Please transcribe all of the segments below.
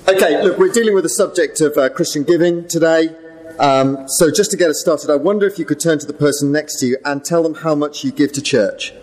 Okay, look, we're dealing with the subject of Christian giving today. So just to get us started, I wonder if you could turn to the person next to you and tell them how much you give to church.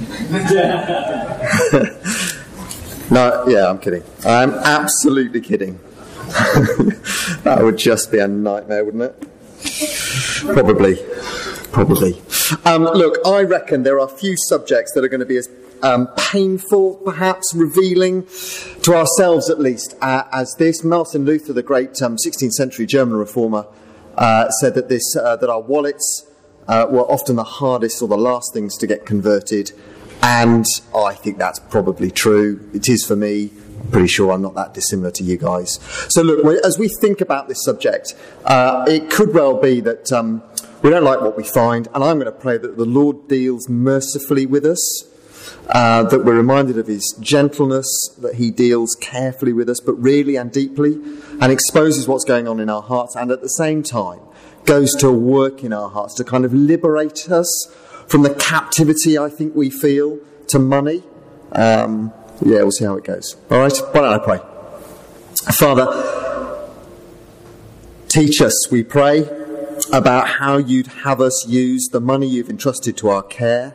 No, yeah, I'm kidding. I'm absolutely kidding. That would just be a nightmare, wouldn't it? Probably. Look, I reckon there are few subjects that are going to be as painful, perhaps revealing to ourselves at least, as this. Martin Luther, the great 16th century German reformer, said that that our wallets were often the hardest or the last things to get converted, and I think that's probably true. It is for me. I'm pretty sure I'm not that dissimilar to you guys. So look, as we think about this subject, it could well be that we don't like what we find, and I'm going to pray that the Lord deals mercifully with us, that we're reminded of his gentleness, that he deals carefully with us, but really and deeply, and exposes what's going on in our hearts, and at the same time goes to work in our hearts to kind of liberate us from the captivity I think we feel to money. We'll see how it goes. All right, why don't I pray? Father, teach us, we pray, about how you'd have us use the money you've entrusted to our care.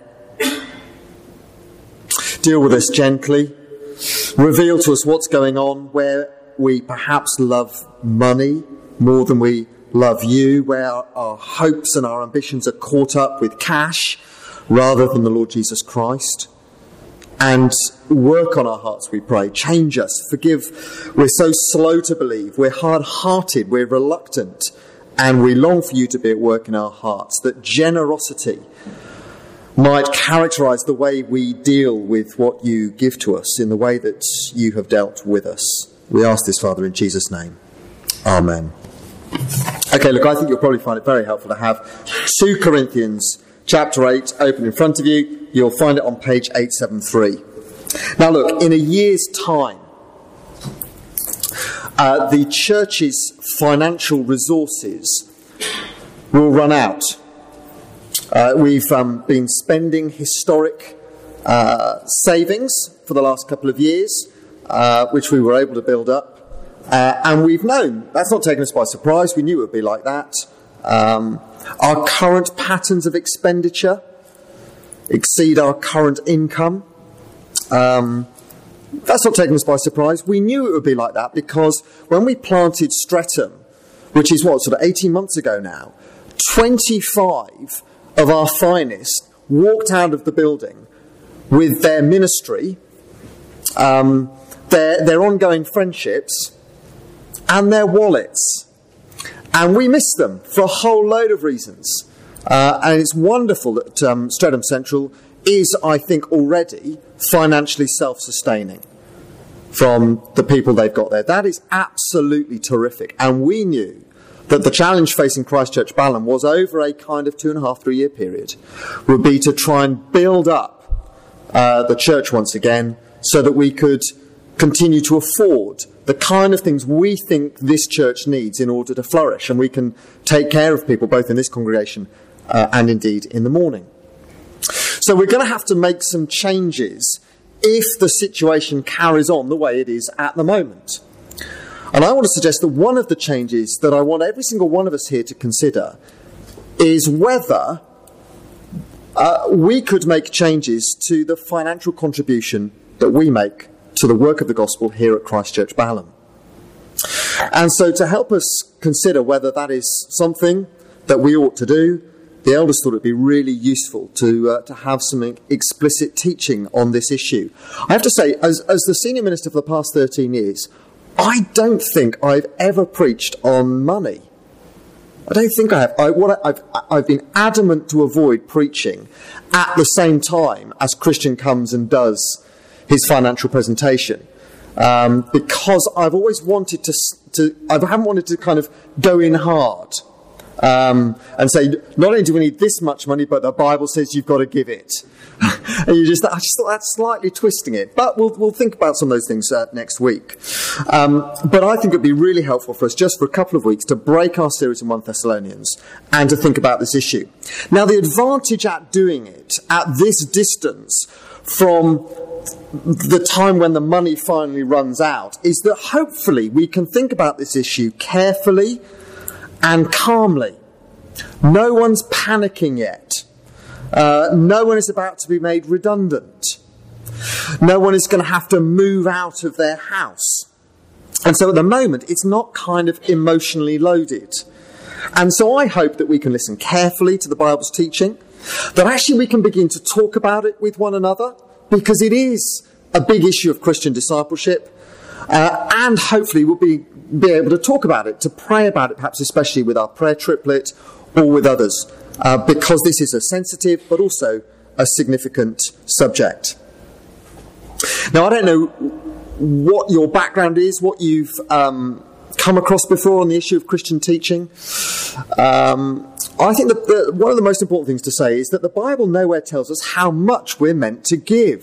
Deal with us gently. Reveal to us what's going on, where we perhaps love money more than we love you, where our hopes and our ambitions are caught up with cash rather than the Lord Jesus Christ. And work on our hearts, we pray. Change us. Forgive. We're so slow to believe. We're hard-hearted. We're reluctant. And we long for you to be at work in our hearts, that generosity might characterize the way we deal with what you give to us in the way that you have dealt with us. We ask this, Father, in Jesus' name. Amen. Okay, look, I think you'll probably find it very helpful to have 2 Corinthians chapter 8 open in front of you. You'll find it on page 873. Now look, in a year's time, the church's financial resources will run out. We've been spending historic savings for the last couple of years, which we were able to build up. And we've known, that's not taken us by surprise, we knew it would be like that. Our current patterns of expenditure exceed our current income. That's not taken us by surprise. We knew it would be like that because when we planted Streatham, which is sort of 18 months ago now, 25 of our finest walked out of the building with their ministry, their ongoing friendships, and their wallets. And we miss them for a whole load of reasons. And it's wonderful that Streatham Central is, I think, already financially self-sustaining from the people they've got there. That is absolutely terrific. And we knew that the challenge facing Christchurch Balham was over a kind of 2.5-3 year period, would be to try and build up the church once again so that we could continue to afford the kind of things we think this church needs in order to flourish, and we can take care of people both in this congregation and indeed in the morning. So we're going to have to make some changes if the situation carries on the way it is at the moment. And I want to suggest that one of the changes that I want every single one of us here to consider is whether we could make changes to the financial contribution that we make to the work of the gospel here at Christchurch Balham. And so to help us consider whether that is something that we ought to do, the elders thought it would be really useful to have some explicit teaching on this issue. I have to say, as the senior minister for the past 13 years, I don't think I've ever preached on money. I don't think I have. I've been adamant to avoid preaching at the same time as Christian comes and does his financial presentation, because I've always wanted I haven't wanted to kind of go in hard and say, not only do we need this much money, but the Bible says you've got to give it. And I just thought that's slightly twisting it. But we'll think about some of those things next week. But I think it'd be really helpful for us just for a couple of weeks to break our series in 1 Thessalonians and to think about this issue. Now, the advantage at doing it at this distance from the time when the money finally runs out is that hopefully we can think about this issue carefully and calmly. No one's panicking yet. No one is about to be made redundant. No one is going to have to move out of their house. And so at the moment, it's not kind of emotionally loaded. And so I hope that we can listen carefully to the Bible's teaching, that actually we can begin to talk about it with one another, because it is a big issue of Christian discipleship, and hopefully we'll be able to talk about it, to pray about it, perhaps especially with our prayer triplet or with others, because this is a sensitive but also a significant subject. Now, I don't know what your background is, what you've come across before on the issue of Christian teaching. I think that one of the most important things to say is that the Bible nowhere tells us how much we're meant to give.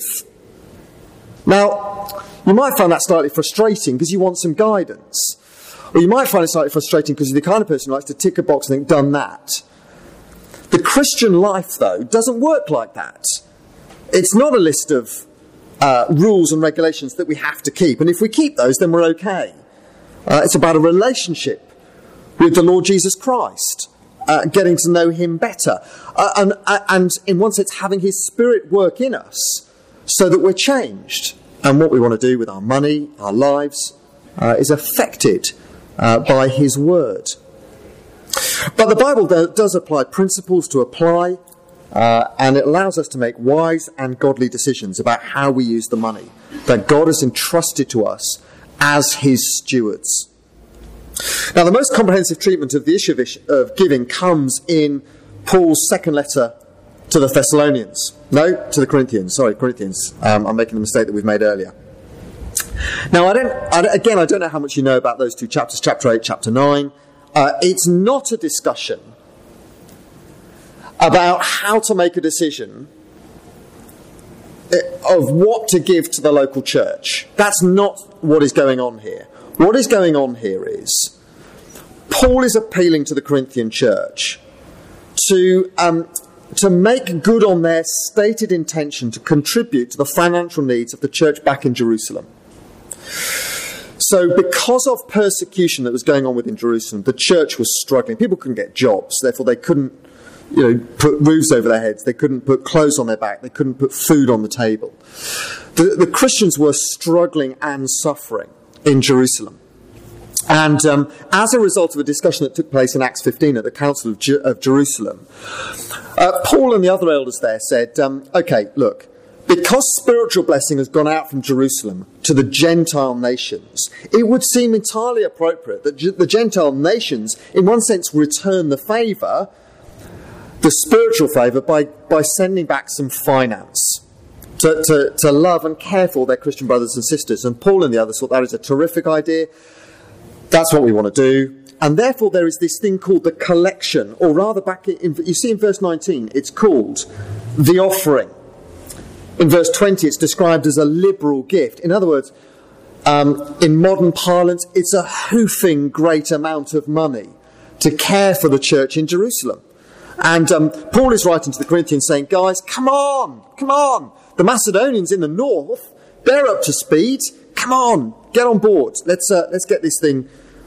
Now, you might find that slightly frustrating because you want some guidance. Or you might find it slightly frustrating because you're the kind of person who likes to tick a box and think, done that. The Christian life, though, doesn't work like that. It's not a list of rules and regulations that we have to keep. And if we keep those, then we're okay. It's about a relationship with the Lord Jesus Christ, getting to know him better. And in one sense, having his Spirit work in us so that we're changed. And what we want to do with our money, our lives, is affected by his word. But the Bible does apply principles to apply, and it allows us to make wise and godly decisions about how we use the money that God has entrusted to us as his stewards. Now, the most comprehensive treatment of the issue of giving comes in Paul's second letter to the Thessalonians. No, to the Corinthians. Sorry, Corinthians. I'm making the mistake that we've made earlier. Now, I don't know how much you know about those two chapters, chapter 8, chapter 9. It's not a discussion about how to make a decision of what to give to the local church. That's not what is going on here. What is going on here is Paul is appealing to the Corinthian church to make good on their stated intention to contribute to the financial needs of the church back in Jerusalem. So because of persecution that was going on within Jerusalem, the church was struggling. People couldn't get jobs, therefore they couldn't put roofs over their heads, they couldn't put clothes on their back, they couldn't put food on the table. The Christians were struggling and suffering in Jerusalem. And as a result of a discussion that took place in Acts 15 at the Council of Jerusalem, Paul and the other elders there said, okay, look, because spiritual blessing has gone out from Jerusalem to the Gentile nations, it would seem entirely appropriate that the Gentile nations, in one sense, return the favour, the spiritual favour, by sending back some finance to love and care for their Christian brothers and sisters. And Paul and the others thought that is a terrific idea. That's what we want to do. And therefore there is this thing called the collection, or rather you see in verse 19, it's called the offering. In verse 20, it's described as a liberal gift. In other words, in modern parlance, it's a hoofing great amount of money to care for the church in Jerusalem. And Paul is writing to the Corinthians saying, guys, come on. The Macedonians in the north, they're up to speed. Come on, get on board. Let's get this thing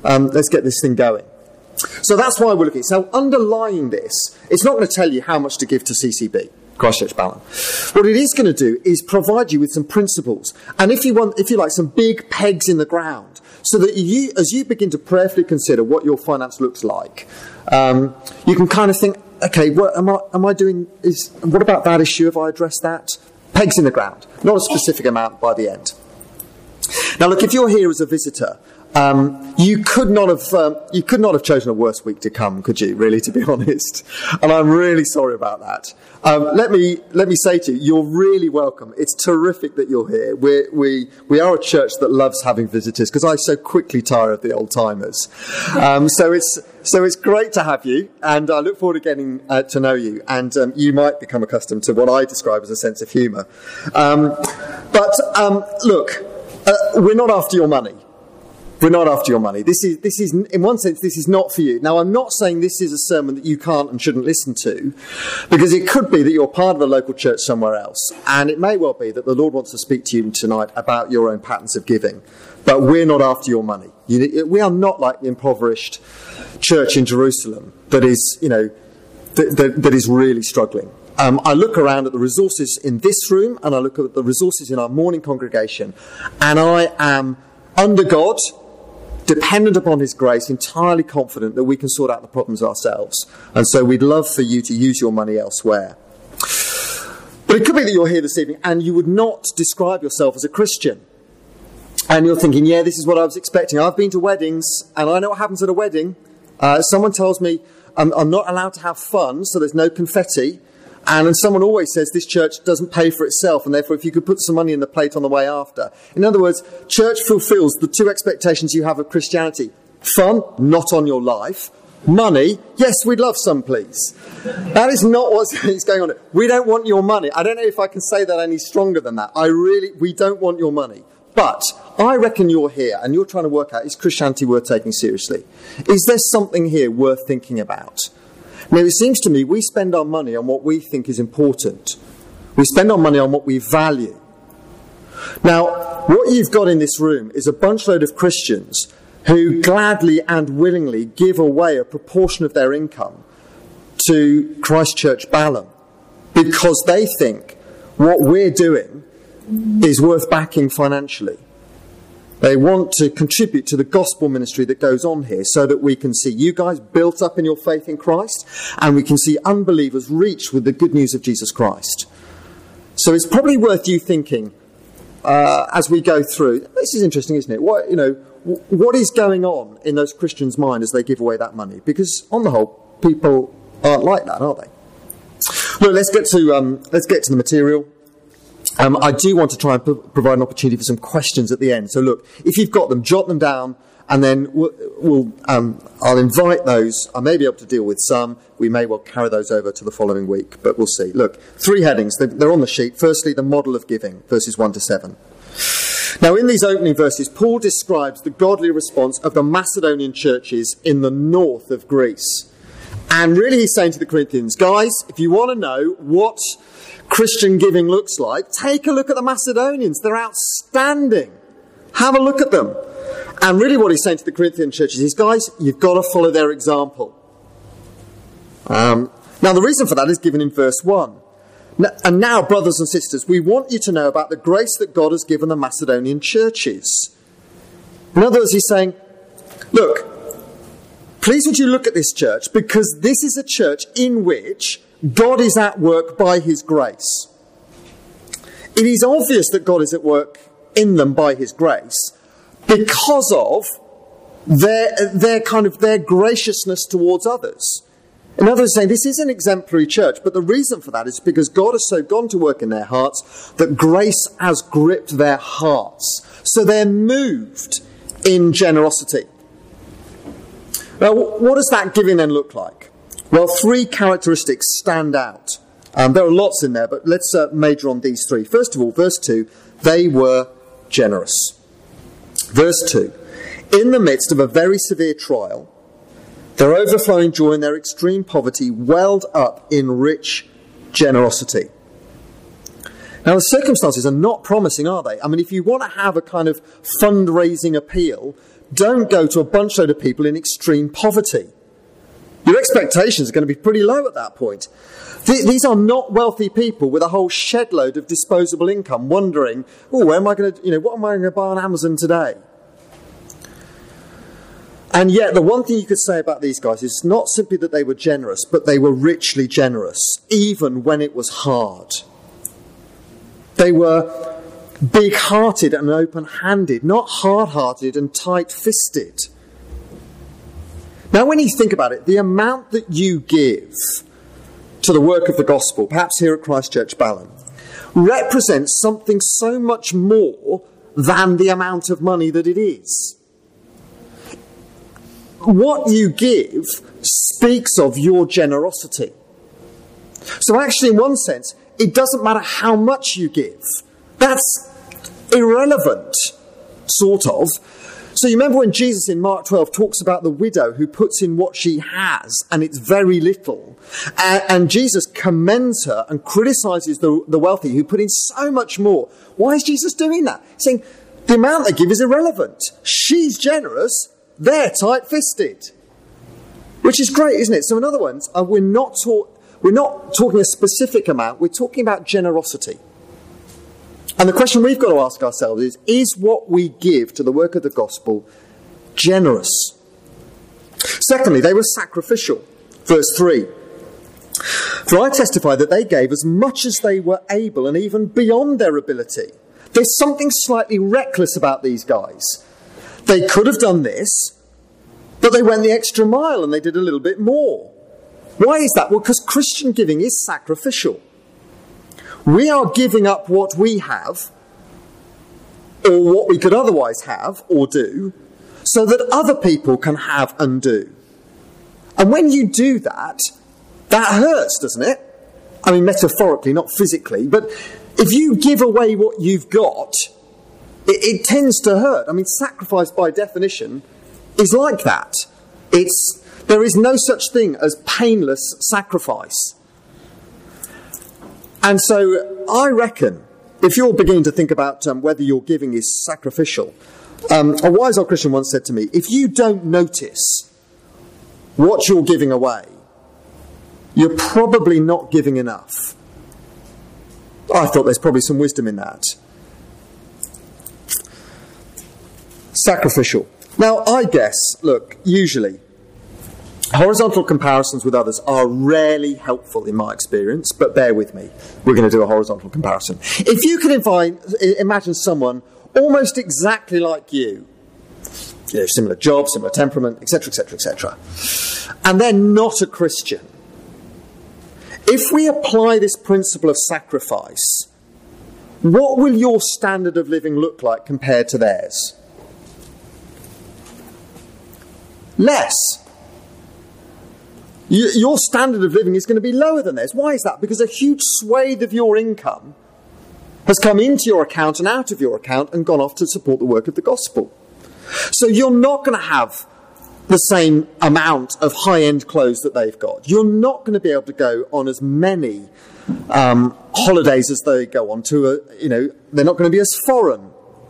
going. So that's why we're looking. So underlying this, it's not going to tell you how much to give to CCB, Christchurch Balham. What it is going to do is provide you with some principles, and if you like, some big pegs in the ground, so that as you begin to prayerfully consider what your finance looks like, you can kind of think, okay, what am I doing? What about that issue? Have I addressed that? Pegs in the ground, not a specific amount by the end. Now, look, if you're here as a visitor, you could not have chosen a worse week to come, could you? Really, to be honest, and I'm really sorry about that. Let me say to you, you're really welcome. It's terrific that you're here. We are a church that loves having visitors because I so quickly tire of the old timers. So it's great to have you, and I look forward to getting to know you. And you might become accustomed to what I describe as a sense of humour. Look, we're not after your money. We're not after your money. This is, in one sense, this is not for you. Now, I'm not saying this is a sermon that you can't and shouldn't listen to, because it could be that you're part of a local church somewhere else, and it may well be that the Lord wants to speak to you tonight about your own patterns of giving. But we're not after your money. We are not like the impoverished church in Jerusalem that is, that is really struggling. I look around at the resources in this room, and I look at the resources in our morning congregation, and I am, under God, dependent upon his grace, entirely confident that we can sort out the problems ourselves. And so we'd love for you to use your money elsewhere. But it could be that you're here this evening and you would not describe yourself as a Christian. And you're thinking, yeah, this is what I was expecting. I've been to weddings, and I know what happens at a wedding. Someone tells me I'm not allowed to have fun, so there's no confetti. And then someone always says this church doesn't pay for itself, and therefore if you could put some money in the plate on the way after. In other words, church fulfills the two expectations you have of Christianity. Fun, not on your life. Money, yes, we'd love some, please. That is not what's going on. We don't want your money. I don't know if I can say that any stronger than that. We don't want your money. But I reckon you're here and you're trying to work out, is Christianity worth taking seriously? Is there something here worth thinking about? Now, it seems to me we spend our money on what we think is important. We spend our money on what we value. Now, what you've got in this room is a bunch load of Christians who gladly and willingly give away a proportion of their income to Christchurch Balham because they think what we're doing is worth backing financially. They want to contribute to the gospel ministry that goes on here so that we can see you guys built up in your faith in Christ, and we can see unbelievers reached with the good news of Jesus Christ. So it's probably worth you thinking as we go through. This is interesting, isn't it? What is going on in those Christians' mind as they give away that money? Because on the whole, people aren't like that, are they? Look, let's get to the material. I do want to try and provide an opportunity for some questions at the end. So look, if you've got them, jot them down, and then I'll invite those. I may be able to deal with some. We may well carry those over to the following week, but we'll see. Look, 3 headings. They're on the sheet. Firstly, the model of giving, verses 1 to 7. Now, in these opening verses, Paul describes the godly response of the Macedonian churches in the north of Greece. And really he's saying to the Corinthians, guys, if you want to know what Christian giving looks like, take a look at the Macedonians. They're outstanding. Have a look at them. And really what he's saying to the Corinthian churches is, guys, you've got to follow their example. Now the reason for that is given in verse 1. And now, brothers and sisters, we want you to know about the grace that God has given the Macedonian churches. In other words, he's saying, look, please would you look at this church, because this is a church in which God is at work by his grace. It is obvious that God is at work in them by his grace because of their graciousness towards others. In other words, saying this is an exemplary church, but the reason for that is because God has so gone to work in their hearts that grace has gripped their hearts. So they're moved in generosity. Now, what does that giving then look like? Well, 3 characteristics stand out. There are lots in there, but let's major on these 3. First of all, verse 2, they were generous. Verse 2, in the midst of a very severe trial, their overflowing joy and their extreme poverty welled up in rich generosity. Now, the circumstances are not promising, are they? I mean, if you want to have a kind of fundraising appeal, don't go to a bunch load of people in extreme poverty. Your expectations are going to be pretty low at that point. These are not wealthy people with a whole shed load of disposable income wondering, what am I going to buy on Amazon today? And yet, the one thing you could say about these guys is not simply that they were generous, but they were richly generous, even when it was hard. They were big-hearted and open-handed, not hard-hearted and tight-fisted. Now, when you think about it, the amount that you give to the work of the gospel, perhaps here at Christchurch Balham, represents something so much more than the amount of money that it is. What you give speaks of your generosity. So actually, in one sense, it doesn't matter how much you give. That's irrelevant, sort of, So you remember when Jesus in Mark 12 talks about the widow who puts in what she has, and it's very little, and Jesus commends her and criticizes the wealthy who put in so much more. Why is Jesus doing that? He's saying the amount they give is irrelevant. She's generous, they're tight-fisted. Which is great, isn't it? So in other words, we're not talking a specific amount, we're talking about generosity. And the question we've got to ask ourselves is what we give to the work of the gospel generous? Secondly, they were sacrificial. Verse 3. For I testify that they gave as much as they were able and even beyond their ability. There's something slightly reckless about these guys. They could have done this, but they went the extra mile and they did a little bit more. Why is that? Well, because Christian giving is sacrificial. We are giving up what we have, or what we could otherwise have or do, so that other people can have and do. And when you do that, that hurts, doesn't it? I mean, metaphorically, not physically, but if you give away what you've got, it tends to hurt. I mean, sacrifice by definition is like that. There is no such thing as painless sacrifice. And so I reckon, if you're beginning to think about whether your giving is sacrificial, a wise old Christian once said to me, if you don't notice what you're giving away, you're probably not giving enough. I thought there's probably some wisdom in that. Sacrificial. Now, I guess, look, usually, horizontal comparisons with others are rarely helpful in my experience, but bear with me. We're going to do a horizontal comparison. If you could imagine someone almost exactly like you, similar job, similar temperament, etc., etc., etc., and they're not a Christian, if we apply this principle of sacrifice, what will your standard of living look like compared to theirs? Less. Your standard of living is going to be lower than theirs. Why is that? Because a huge swathe of your income has come into your account and out of your account and gone off to support the work of the gospel. So you're not going to have the same amount of high-end clothes that they've got. You're not going to be able to go on as many holidays as they go on to. They're not going to be as foreign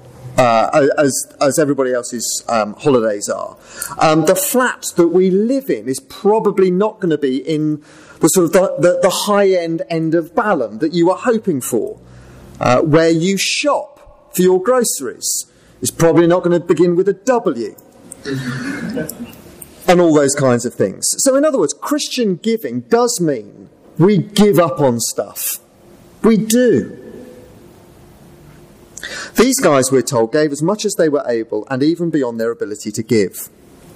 as everybody else's holidays are. The flat that we live in is probably not going to be in the sort of the high-end end of Balham that you are hoping for. Where you shop for your groceries is probably not going to begin with a W. And all those kinds of things. So in other words, Christian giving does mean we give up on stuff. We do. These guys, we're told, gave as much as they were able and even beyond their ability to give.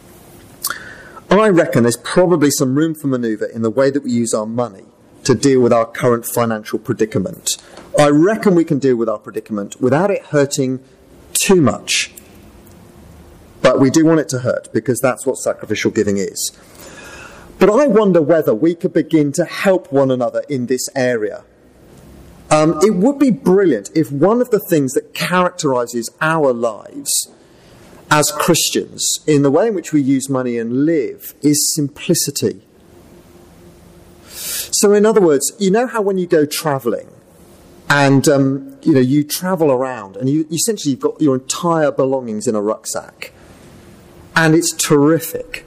I reckon there's probably some room for manoeuvre in the way that we use our money to deal with our current financial predicament. I reckon we can deal with our predicament without it hurting too much. But we do want it to hurt, because that's what sacrificial giving is. But I wonder whether we could begin to help one another in this area. It would be brilliant if one of the things that characterises our lives as Christians, in the way in which we use money and live, is simplicity. So in other words, you know how when you go travelling, and you travel around, and you essentially you've got your entire belongings in a rucksack, and it's terrific.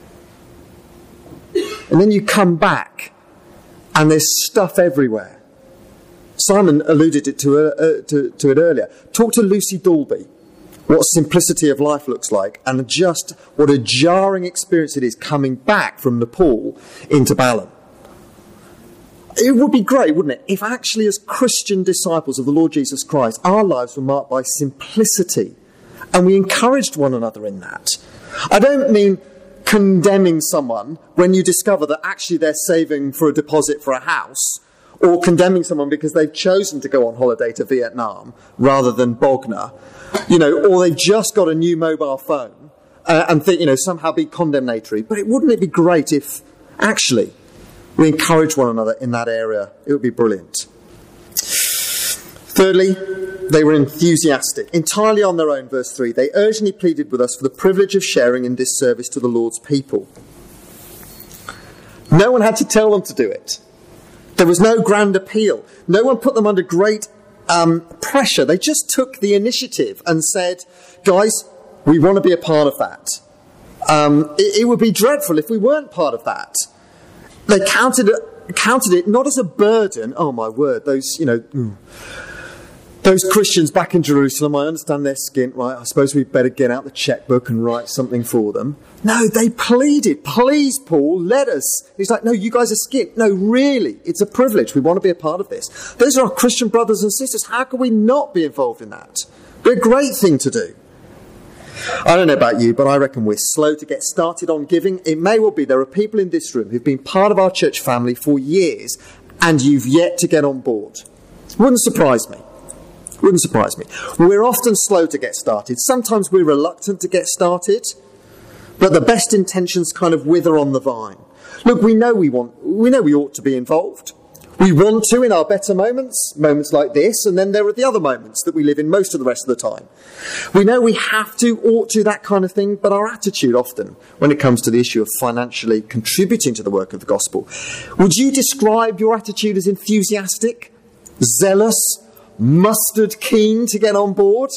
And then you come back, and there's stuff everywhere. Simon alluded to it earlier. Talk to Lucy Dalby, what simplicity of life looks like, and just what a jarring experience it is coming back from Nepal into Balham. It would be great, wouldn't it, if actually as Christian disciples of the Lord Jesus Christ, our lives were marked by simplicity, and we encouraged one another in that. I don't mean condemning someone when you discover that actually they're saving for a deposit for a house, or condemning someone because they've chosen to go on holiday to Vietnam rather than Bognor, or they've just got a new mobile phone and think, somehow be condemnatory. But wouldn't it be great if actually we encourage one another in that area? It would be brilliant. Thirdly, they were enthusiastic, entirely on their own, verse 3. They urgently pleaded with us for the privilege of sharing in this service to the Lord's people. No one had to tell them to do it. There was no grand appeal. No one put them under great pressure. They just took the initiative and said, guys, we want to be a part of that. It would be dreadful if we weren't part of that. They counted it not as a burden. Oh my word, those Christians back in Jerusalem, I understand they're skint, right? I suppose we'd better get out the checkbook and write something for them. No, they pleaded, please, Paul, let us. He's like, no, you guys are skint. No, really, it's a privilege. We want to be a part of this. Those are our Christian brothers and sisters. How can we not be involved in that? It's a great thing to do. I don't know about you, but I reckon we're slow to get started on giving. It may well be there are people in this room who've been part of our church family for years and you've yet to get on board. Wouldn't surprise me. Wouldn't surprise me. We're often slow to get started. Sometimes we're reluctant to get started, but the best intentions kind of wither on the vine. Look, we know we ought to be involved. We want to in our better moments like this, and then there are the other moments that we live in most of the rest of the time. We know we have to, ought to, that kind of thing, but our attitude often, when it comes to the issue of financially contributing to the work of the gospel, would you describe your attitude as enthusiastic, zealous, mustard keen to get on board?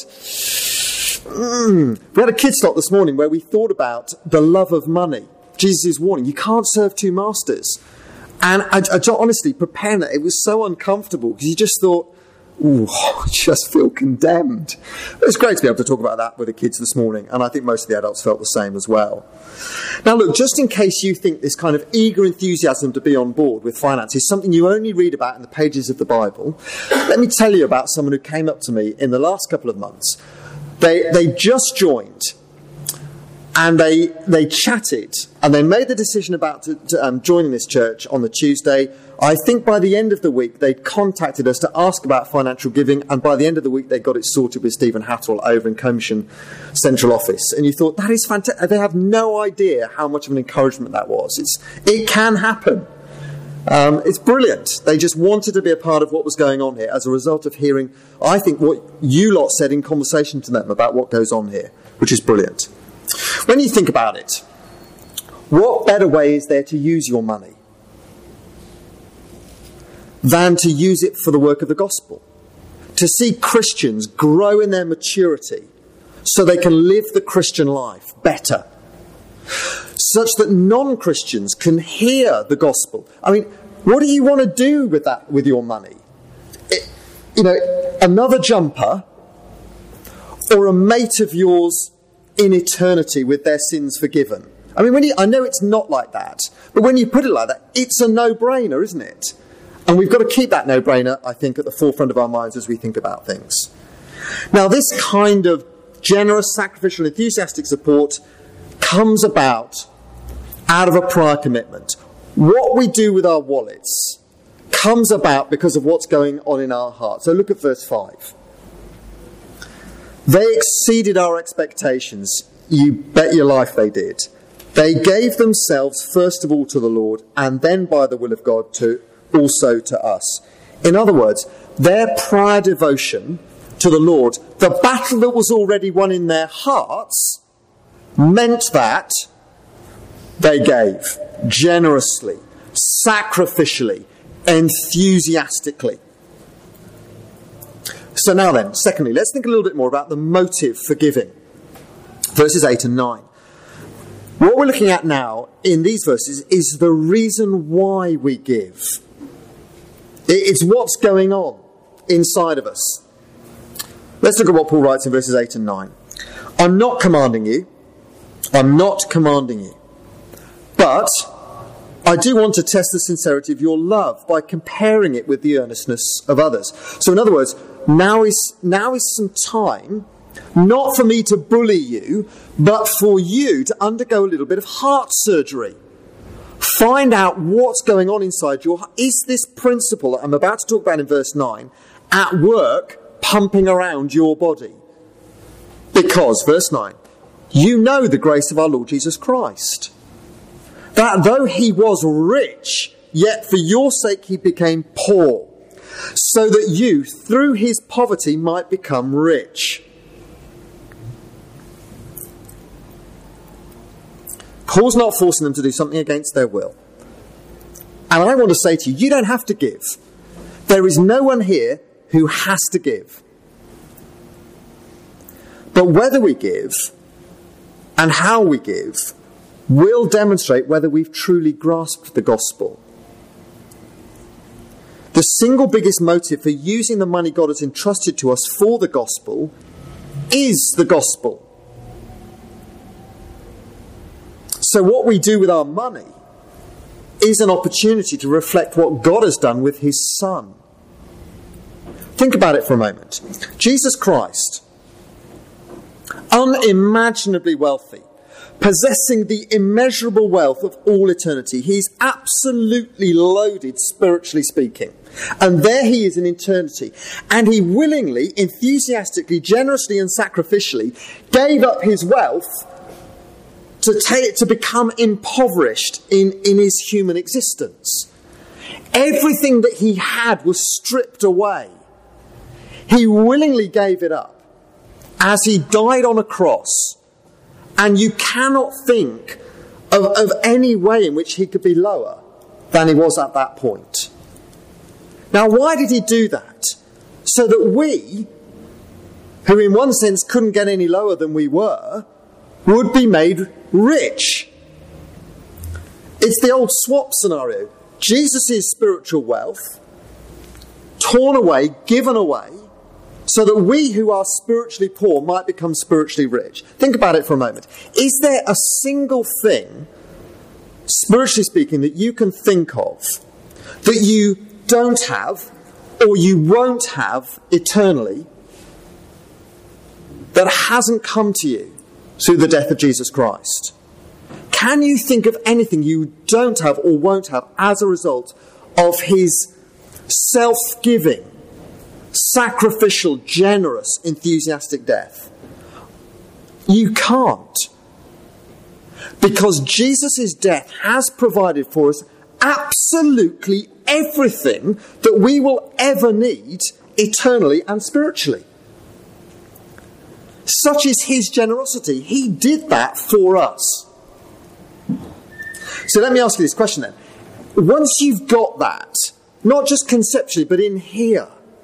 We had a kids' lot this morning where we thought about the love of money. Jesus' warning, you can't serve two masters. And I honestly, preparing that, it was so uncomfortable because you just thought, ooh, I just feel condemned. It was great to be able to talk about that with the kids this morning, and I think most of the adults felt the same as well. Now look, just in case you think this kind of eager enthusiasm to be on board with finance is something you only read about in the pages of the Bible, let me tell you about someone who came up to me in the last couple of months. They just joined, and they chatted, and they made the decision about joining this church on the Tuesday. I think by the end of the week, they contacted us to ask about financial giving, and by the end of the week, they got it sorted with Stephen Hattel over in Commission Central Office. And you thought, that is fantastic. They have no idea how much of an encouragement that was. It can happen. It's brilliant. They just wanted to be a part of what was going on here as a result of hearing, I think, what you lot said in conversation to them about what goes on here, which is brilliant. When you think about it, what better way is there to use your money than to use it for the work of the gospel? To see Christians grow in their maturity so they can live the Christian life better, such that non-Christians can hear the gospel. I mean, what do you want to do with that, with your money? Another jumper or a mate of yours in eternity with their sins forgiven? I mean, I know it's not like that, but when you put it like that, it's a no-brainer, isn't it? And we've got to keep that no-brainer, I think, at the forefront of our minds as we think about things. Now, this kind of generous, sacrificial, enthusiastic support comes about out of a prior commitment. What we do with our wallets comes about because of what's going on in our hearts. So look at verse 5. They exceeded our expectations. You bet your life they did. They gave themselves first of all to the Lord, and then by the will of God also to us. In other words, their prior devotion to the Lord, the battle that was already won in their hearts, meant that they gave generously, sacrificially, enthusiastically. So now then, secondly, let's think a little bit more about the motive for giving. Verses 8 and 9. What we're looking at now in these verses is the reason why we give. It's what's going on inside of us. Let's look at what Paul writes in verses 8 and 9. I'm not commanding you, but I do want to test the sincerity of your love by comparing it with the earnestness of others. So in other words, now is some time, not for me to bully you, but for you to undergo a little bit of heart surgery. Find out what's going on inside your heart. Is this principle that I'm about to talk about in verse 9 at work, pumping around your body? Because, verse 9, you know the grace of our Lord Jesus Christ, that though he was rich, yet for your sake he became poor, so that you, through his poverty, might become rich. Paul's not forcing them to do something against their will. And I want to say to you, you don't have to give. There is no one here who has to give. But whether we give and how we give will demonstrate whether we've truly grasped the gospel. The single biggest motive for using the money God has entrusted to us for the gospel is the gospel. So what we do with our money is an opportunity to reflect what God has done with his Son. Think about it for a moment. Jesus Christ, unimaginably wealthy, possessing the immeasurable wealth of all eternity. He's absolutely loaded, spiritually speaking. And there he is in eternity. And he willingly, enthusiastically, generously and sacrificially gave up his wealth to become impoverished in his human existence. Everything that he had was stripped away. He willingly gave it up as he died on a cross. And you cannot think of any way in which he could be lower than he was at that point. Now, why did he do that? So that we, who in one sense couldn't get any lower than we were, would be made rich. It's the old swap scenario. Jesus' spiritual wealth, torn away, given away, so that we who are spiritually poor might become spiritually rich. Think about it for a moment. Is there a single thing, spiritually speaking, that you can think of that you don't have or you won't have eternally that hasn't come to you through the death of Jesus Christ? Can you think of anything you don't have or won't have as a result of his self-giving, sacrificial, generous, enthusiastic death? You can't. Because Jesus' death has provided for us absolutely everything that we will ever need eternally and spiritually. Such is his generosity. He did that for us. So let me ask you this question then. Once you've got that, not just conceptually, but in here,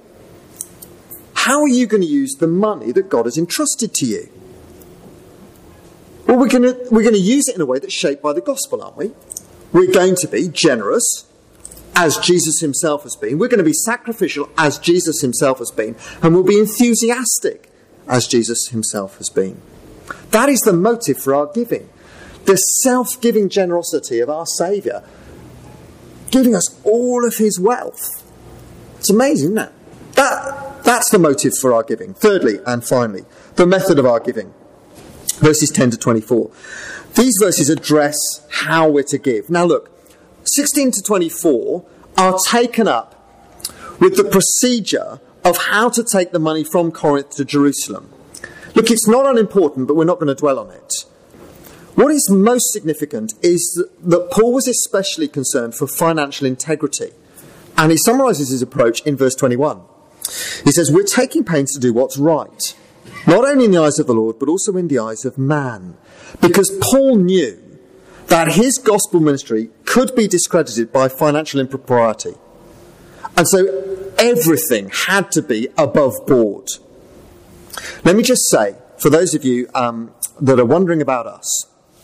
how are you going to use the money that God has entrusted to you? Well, we're going to use it in a way that's shaped by the gospel, aren't we? We're going to be generous, as Jesus himself has been. We're going to be sacrificial, as Jesus himself has been. And we'll be enthusiastic, as Jesus himself has been. That is the motive for our giving. The self-giving generosity of our Saviour, giving us all of his wealth. It's amazing, isn't it? That's the motive for our giving. Thirdly, and finally, the method of our giving. Verses 10 to 24. These verses address how we're to give. Now look, 16 to 24 are taken up with the procedure of how to take the money from Corinth to Jerusalem. Look, it's not unimportant, but we're not going to dwell on it. What is most significant is that Paul was especially concerned for financial integrity. And he summarises his approach in verse 21. He says, we're taking pains to do what's right, not only in the eyes of the Lord, but also in the eyes of man. Because Paul knew that his gospel ministry could be discredited by financial impropriety. And so everything had to be above board. Let me just say, for those of you that are wondering about us,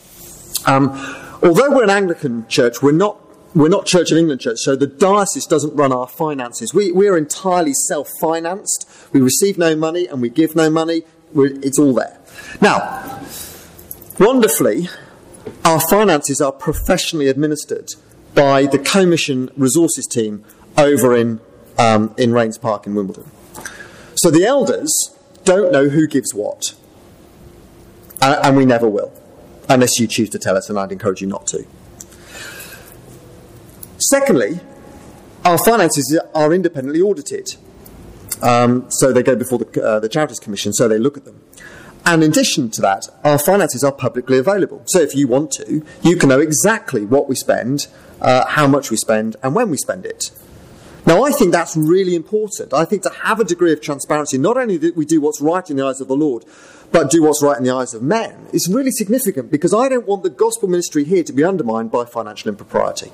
although we're an Anglican church, we're not Church of England Church, so the diocese doesn't run our finances. We are entirely self-financed. We receive no money and we give no money. It's all there. Now, wonderfully, our finances are professionally administered by the Commission Resources team over in Rains Park in Wimbledon. So the elders don't know who gives what. And we never will, unless you choose to tell us, and I'd encourage you not to. Secondly, our finances are independently audited. So they go before the Charities Commission, so they look at them. And in addition to that, our finances are publicly available. So if you want to, you can know exactly what we spend, how much we spend, and when we spend it. Now, I think that's really important. I think to have a degree of transparency, not only that we do what's right in the eyes of the Lord, but do what's right in the eyes of men, is really significant, because I don't want the gospel ministry here to be undermined by financial impropriety.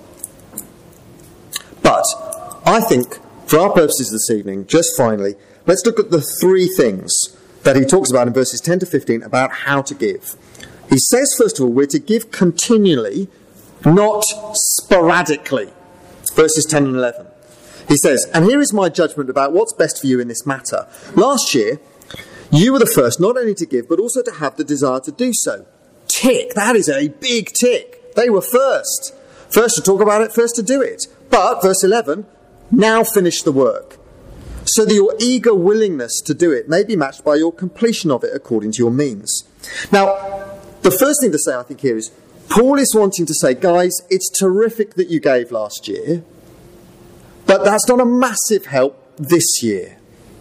But I think, for our purposes this evening, just finally, let's look at the three things that he talks about in verses 10 to 15 about how to give. He says, first of all, we're to give continually, not sporadically. Verses 10 and 11. He says, and here is my judgment about what's best for you in this matter. Last year, you were the first not only to give, but also to have the desire to do so. Tick. That is a big tick. They were first. First to talk about it, first to do it. But, verse 11, now finish the work, so that your eager willingness to do it may be matched by your completion of it according to your means. Now, the first thing to say, I think, here is, Paul is wanting to say, guys, it's terrific that you gave last year, but that's not a massive help this year.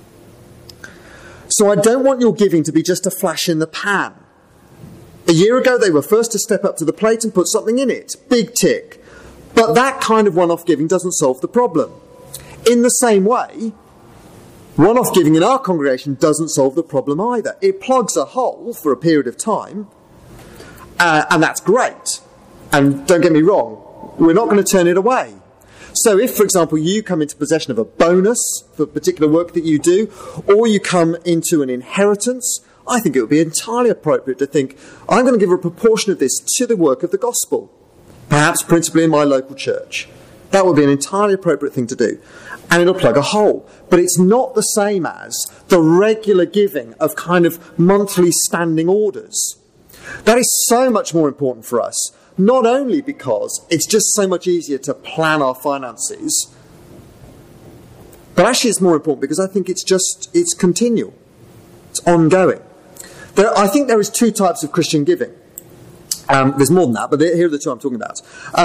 So I don't want your giving to be just a flash in the pan. A year ago, they were first to step up to the plate and put something in it. Big tick. But that kind of one-off giving doesn't solve the problem. In the same way, one-off giving in our congregation doesn't solve the problem either. It plugs a hole for a period of time, and that's great. And don't get me wrong, we're not going to turn it away. So if, for example, you come into possession of a bonus for particular work that you do, or you come into an inheritance, I think it would be entirely appropriate to think, I'm going to give a proportion of this to the work of the gospel, perhaps principally in my local church. That would be an entirely appropriate thing to do. And it'll plug a hole. But it's not the same as the regular giving of kind of monthly standing orders. That is so much more important for us. Not only because it's just so much easier to plan our finances, but actually it's more important because I think it's continual. It's ongoing. I think there is two types of Christian giving. There's more than that, but here are the two I'm talking about.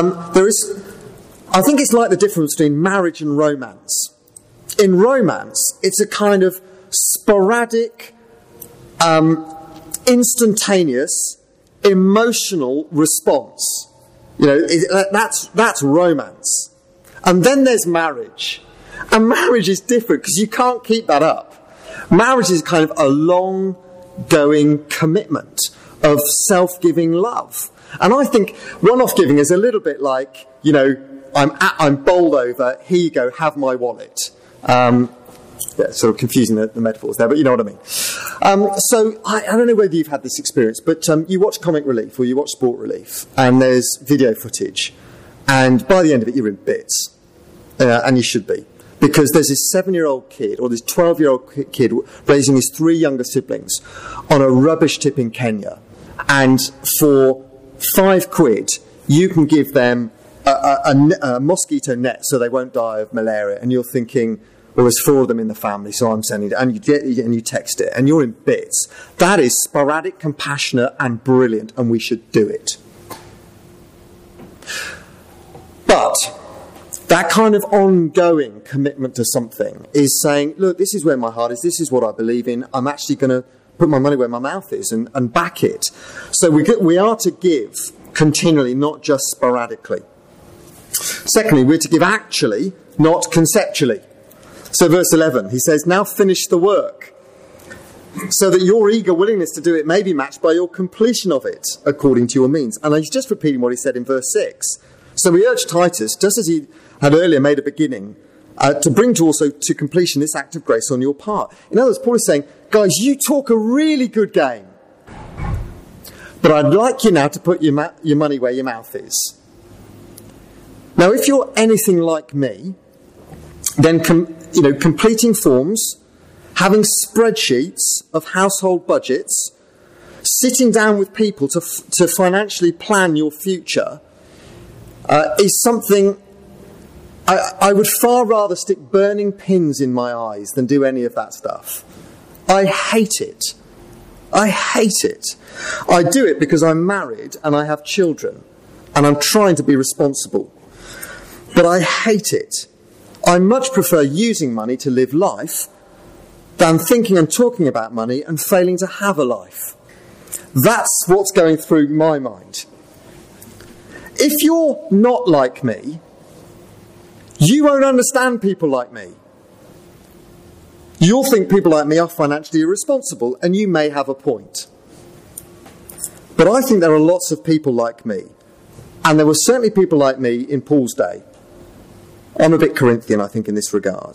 I think it's like the difference between marriage and romance. In romance, it's a kind of sporadic, instantaneous, emotional response. You know, that's romance. And then there's marriage. And marriage is different because you can't keep that up. Marriage is kind of a long-going commitment of self-giving love. And I think one-off giving is a little bit like, you know, I'm bowled over, here you go, have my wallet. Sort of confusing the metaphors there, but you know what I mean. So I don't know whether you've had this experience, but you watch Comic Relief or you watch Sport Relief, and there's video footage, and by the end of it you're in bits, and you should be, because there's this 7-year-old kid or this 12-year-old kid raising his 3 younger siblings on a rubbish tip in Kenya, and for £5 you can give them a mosquito net so they won't die of malaria, and you're thinking, well, there's 4 of them in the family, so I'm sending it. And you text it, and you're in bits. That is sporadic, compassionate, and brilliant, and we should do it. But that kind of ongoing commitment to something is saying, look, this is where my heart is, this is what I believe in, I'm actually going to put my money where my mouth is and back it. So we are to give continually, not just sporadically. Secondly, we're to give actually, not conceptually. So verse 11, he says, now finish the work, so that your eager willingness to do it may be matched by your completion of it, according to your means. And he's just repeating what he said in verse 6. So we urge Titus, just as he had earlier made a beginning, to bring to completion this act of grace on your part. In other words, Paul is saying, guys, you talk a really good game, but I'd like you now to put your money where your mouth is. Now, if you're anything like me, then completing forms, having spreadsheets of household budgets, sitting down with people to financially plan your future is something I would far rather stick burning pins in my eyes than do any of that stuff. I hate it. I hate it. I do it because I'm married and I have children and I'm trying to be responsible. But I hate it. I much prefer using money to live life than thinking and talking about money and failing to have a life. That's what's going through my mind. If you're not like me, You won't understand people like me. You'll think people like me are financially irresponsible, and you may have a point. But I think there are lots of people like me. And there were certainly people like me in Paul's day. I'm a bit Corinthian, I think, in this regard.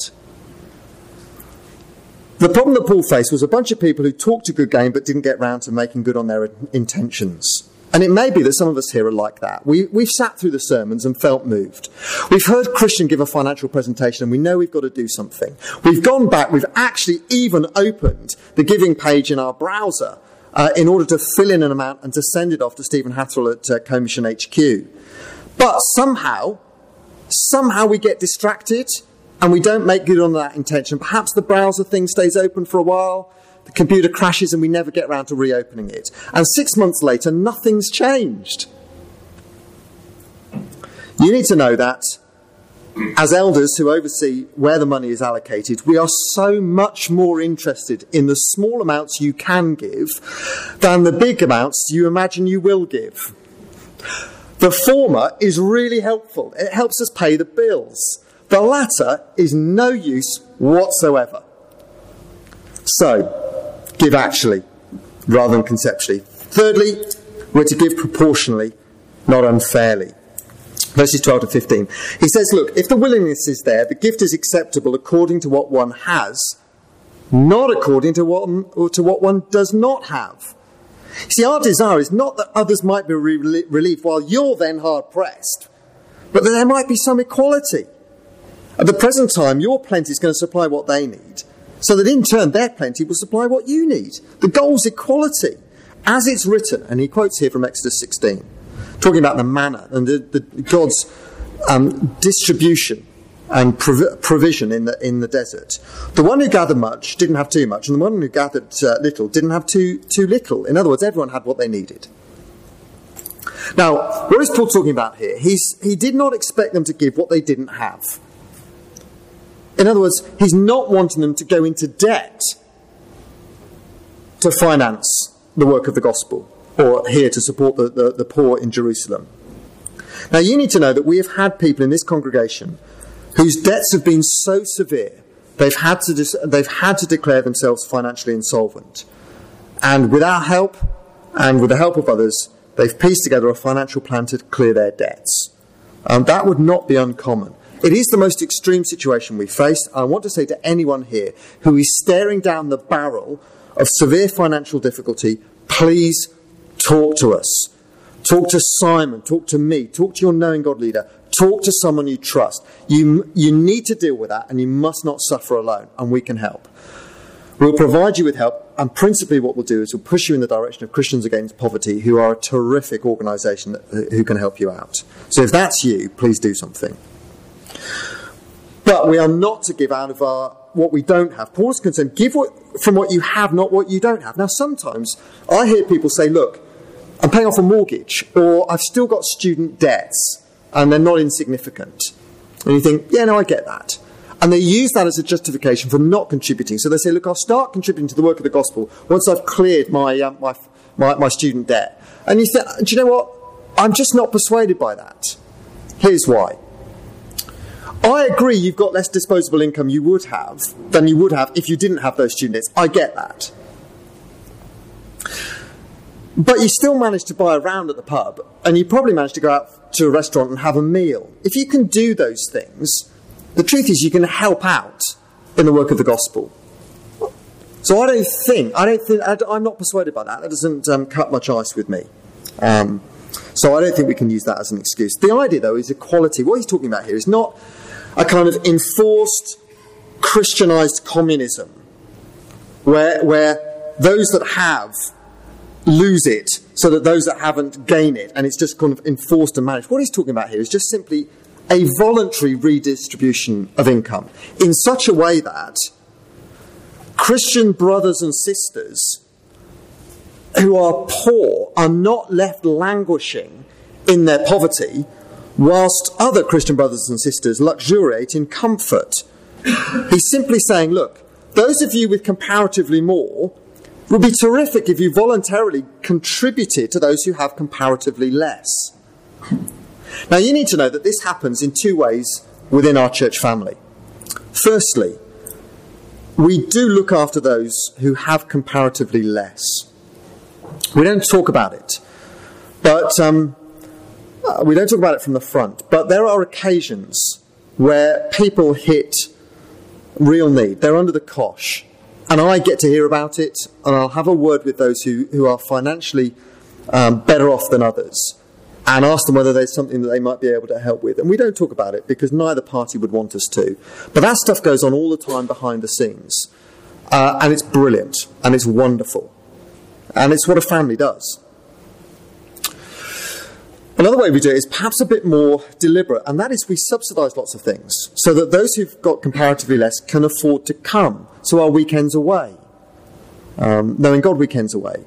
The problem that Paul faced was a bunch of people who talked a good game but didn't get round to making good on their intentions. And it may be that some of us here are like that. We've sat through the sermons and felt moved. We've heard Christian give a financial presentation and we know we've got to do something. We've gone back, we've actually even opened the giving page in our browser in order to fill in an amount and to send it off to Stephen Hatherell at Co-Mission HQ. But somehow we get distracted and we don't make good on that intention. Perhaps the browser thing stays open for a while, the computer crashes and we never get around to reopening it. And 6 months later, nothing's changed. You need to know that as elders who oversee where the money is allocated, we are so much more interested in the small amounts you can give than the big amounts you imagine you will give. The former is really helpful. It helps us pay the bills. The latter is no use whatsoever. So, give actually, rather than conceptually. Thirdly, we're to give proportionally, not unfairly. Verses 12 to 15. He says, look, if the willingness is there, the gift is acceptable according to what one has, not according to what one does not have. See, our desire is not that others might be relieved while you're then hard-pressed, but that there might be some equality. At the present time, your plenty is going to supply what they need, so that in turn their plenty will supply what you need. The goal's equality, as it's written, and he quotes here from Exodus 16, talking about the manna and God's distribution and provision in the desert. The one who gathered much didn't have too much, and the one who gathered little didn't have too little. In other words, everyone had what they needed. Now, what is Paul talking about here? He did not expect them to give what they didn't have. In other words, he's not wanting them to go into debt to finance the work of the gospel, or here to support the poor in Jerusalem. Now, you need to know that we have had people in this congregation whose debts have been so severe, they've had to declare themselves financially insolvent. And with our help, and with the help of others, they've pieced together a financial plan to clear their debts. That would not be uncommon. It is the most extreme situation we face. I want to say to anyone here who is staring down the barrel of severe financial difficulty, please talk to us. Talk to Simon, talk to me, talk to your knowing God leader, talk to someone you trust. You need to deal with that and you must not suffer alone, and we can help. We'll provide you with help, and principally what we'll do is we'll push you in the direction of Christians Against Poverty, who are a terrific organisation who can help you out. So if that's you, please do something. But we are not to give out of what we don't have. Paul's concerned, give from what you have, not what you don't have. Now, sometimes I hear people say, look, I'm paying off a mortgage, or I've still got student debts, and they're not insignificant. And you think, yeah, no, I get that. And they use that as a justification for not contributing. So they say, look, I'll start contributing to the work of the gospel once I've cleared my student debt. And you think, do you know what? I'm just not persuaded by that. Here's why. I agree you've got less disposable income than you would have if you didn't have those student debts. I get that. But you still manage to buy a round at the pub, and you probably manage to go out to a restaurant and have a meal. If you can do those things, the truth is you can help out in the work of the gospel. So I'm not persuaded by that. That doesn't cut much ice with me. So I don't think we can use that as an excuse. The idea, though, is equality. What he's talking about here is not a kind of enforced Christianized communism where those that have lose it so that those that haven't gain it, and it's just kind of enforced and managed. What he's talking about here is just simply a voluntary redistribution of income in such a way that Christian brothers and sisters who are poor are not left languishing in their poverty whilst other Christian brothers and sisters luxuriate in comfort. He's simply saying, look, those of you with comparatively more, it would be terrific if you voluntarily contributed to those who have comparatively less. Now, you need to know that this happens in two ways within our church family. Firstly, we do look after those who have comparatively less. We don't talk about it, but we don't talk about it from the front. But there are occasions where people hit real need. They're under the cosh. And I get to hear about it, and I'll have a word with those who are financially better off than others, and ask them whether there's something that they might be able to help with. And we don't talk about it because neither party would want us to. But that stuff goes on all the time behind the scenes. And it's brilliant, and it's wonderful. And it's what a family does. Another way we do it is perhaps a bit more deliberate, and that is we subsidise lots of things so that those who've got comparatively less can afford to come. So our weekends away, knowing God weekends away.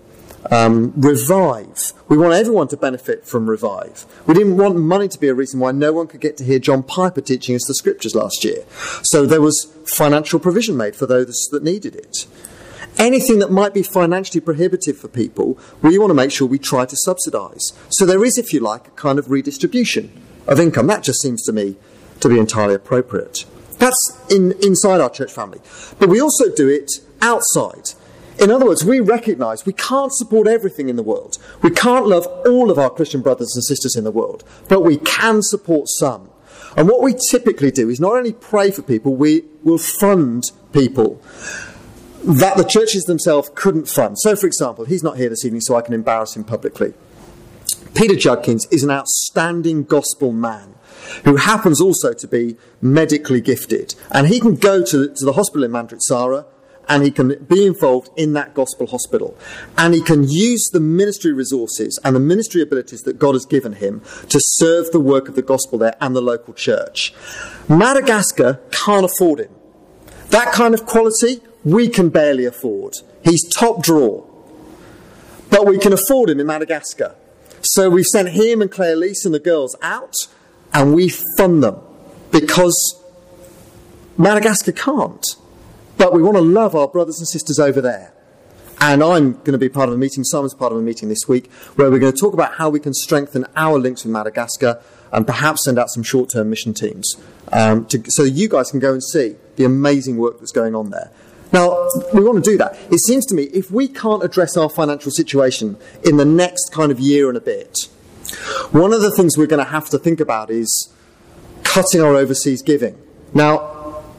Revive. We want everyone to benefit from Revive. We didn't want money to be a reason why no one could get to hear John Piper teaching us the scriptures last year. So there was financial provision made for those that needed it. Anything that might be financially prohibitive for people, we want to make sure we try to subsidise. So there is, if you like, a kind of redistribution of income. That just seems to me to be entirely appropriate. That's inside our church family. But we also do it outside. In other words, we recognise we can't support everything in the world. We can't love all of our Christian brothers and sisters in the world, but we can support some. And what we typically do is not only pray for people, we will fund people that the churches themselves couldn't fund. So, for example, he's not here this evening, so I can embarrass him publicly. Peter Judkins is an outstanding gospel man who happens also to be medically gifted. And he can go to the hospital in Mandritsara, and he can be involved in that gospel hospital. And he can use the ministry resources and the ministry abilities that God has given him to serve the work of the gospel there and the local church. Madagascar can't afford him. That kind of quality, we can barely afford. He's top drawer. But we can afford him in Madagascar. So we've sent him and Claire Lease and the girls out, and we fund them because Madagascar can't. But we want to love our brothers and sisters over there. And I'm going to be part of a meeting, Simon's part of a meeting this week, where we're going to talk about how we can strengthen our links with Madagascar and perhaps send out some short-term mission teams so you guys can go and see the amazing work that's going on there. Now, we want to do that. It seems to me if we can't address our financial situation in the next kind of year and a bit, one of the things we're going to have to think about is cutting our overseas giving. Now,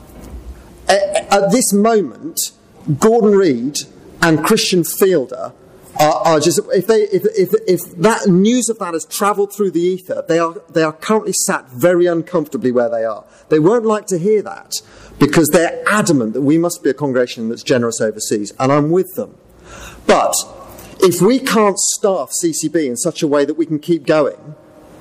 at this moment, Gordon Reed and Christian Fielder are just, if that news of that has travelled through the ether, they are currently sat very uncomfortably where they are. They won't like to hear that because they're adamant that we must be a congregation that's generous overseas, and I'm with them. But if we can't staff CCB in such a way that we can keep going,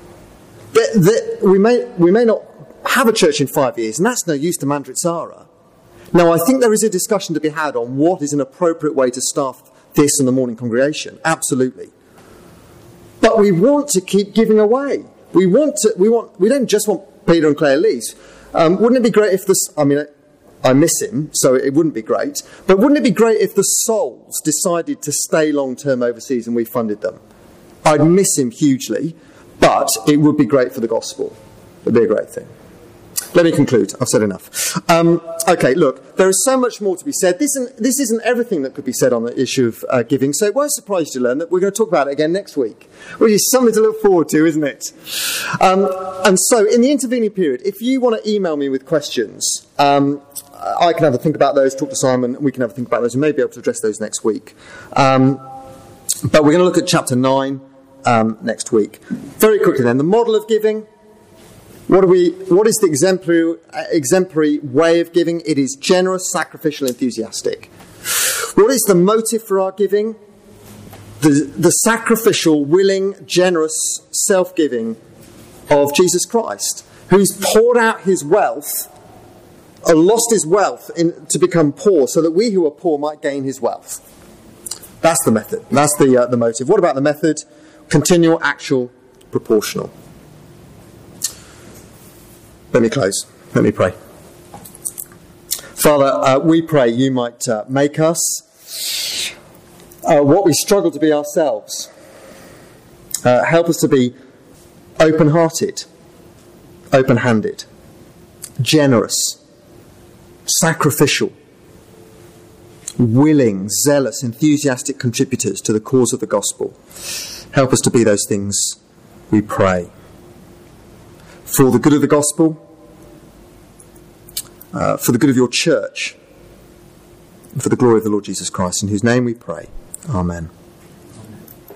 we may not have a church in 5 years, and that's no use to Mandritsara. Now, I think there is a discussion to be had on what is an appropriate way to staff this in the morning congregation. Absolutely. But we want to keep giving away. We don't just want Peter and Claire Lease. Wouldn't it be great if I miss him, so it wouldn't be great. But wouldn't it be great if the Souls decided to stay long-term overseas and we funded them? I'd miss him hugely, but it would be great for the gospel. It'd be a great thing. Let me conclude. I've said enough. Okay, look, there is so much more to be said. This isn't everything that could be said on the issue of giving, so it won't surprise you to learn that we're going to talk about it again next week, which is something to look forward to, isn't it? And so, in the intervening period, if you want to email me with questions, I can have a think about those, talk to Simon, and we can have a think about those, and maybe be able to address those next week. But we're going to look at chapter 9 next week. Very quickly then, the model of giving. What is the exemplary way of giving? It is generous, sacrificial, enthusiastic. What is the motive for our giving? The sacrificial, willing, generous, self-giving of Jesus Christ, who's poured out his wealth, lost his wealth to become poor, so that we who are poor might gain his wealth. That's the method. That's the motive. What about the method? Continual, actual, proportional. Let me close. Let me pray. Father, we pray you might make us what we struggle to be ourselves. Help us to be open-hearted, open-handed. generous, sacrificial, willing, zealous, enthusiastic contributors to the cause of the gospel. Help us to be those things, we pray. For the good of the gospel, for the good of your church, and for the glory of the Lord Jesus Christ, in whose name we pray. Amen.